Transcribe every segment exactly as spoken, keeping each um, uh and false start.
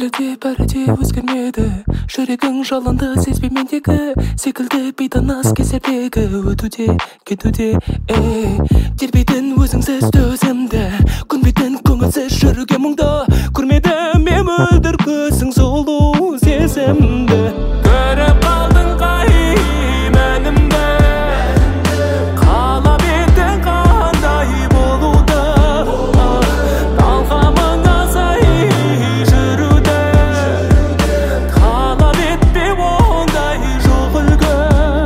әлі де бәрі де өзгермеді. Жүрегің жалынды сезбей мендегі секілді бейтаныс кезердегі өтуде, кетуде, ей тербейтін өзіңсіз төзімді, көнбейтін көңілсіз жүруге мұңды. Көрмедім мен мөлдір көзің сұлу сезімді. Көріп қалдың қай мәнімді, қалап еттің қандай болуды. Талғамыңа сай жүруді, талап етпе ондай жоқ үлгі.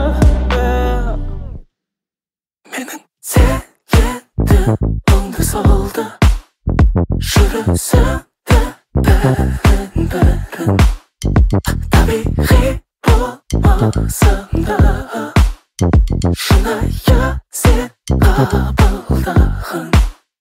Менің сенді оңды солды жүрісімді бәрін-бәрін табиғи болмасымды шынайы сен қабылдағын.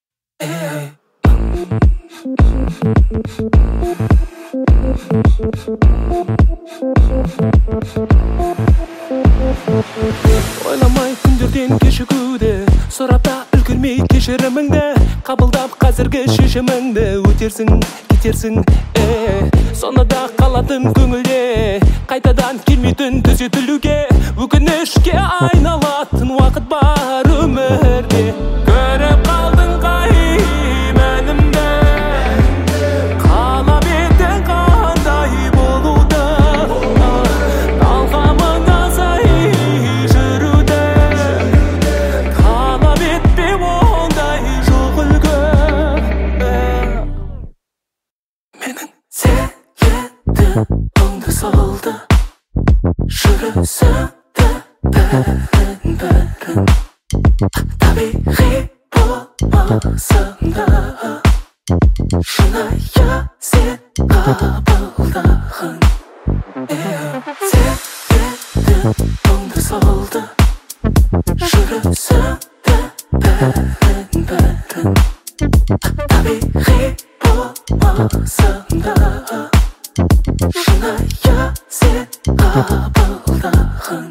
Ойламай күндерден кешігуді, сұрапта үлгермей кешіріміңді, қабылдап қазіргі шешіміңді. Өтерсің, кетерсің, э сонада қалатын көңілде, қайтадан келмейтін түзетілуге, өкінішке айналатын уақыт бар өмірде. Көріп қалдың қай мәнімді, қалап еттің қандай болуды. Талғамыңа сай жүруді, талап етпе ондай жоқ үлгі. Менің сенді оңды солды жүрісімді бәрін-бәрін табиғи болмасымды шынайы сен қабылдағын. Сенді оңды солды жүрісімді бәрін-бәрін табиғи болмасымды шынайы сен қабылдағын.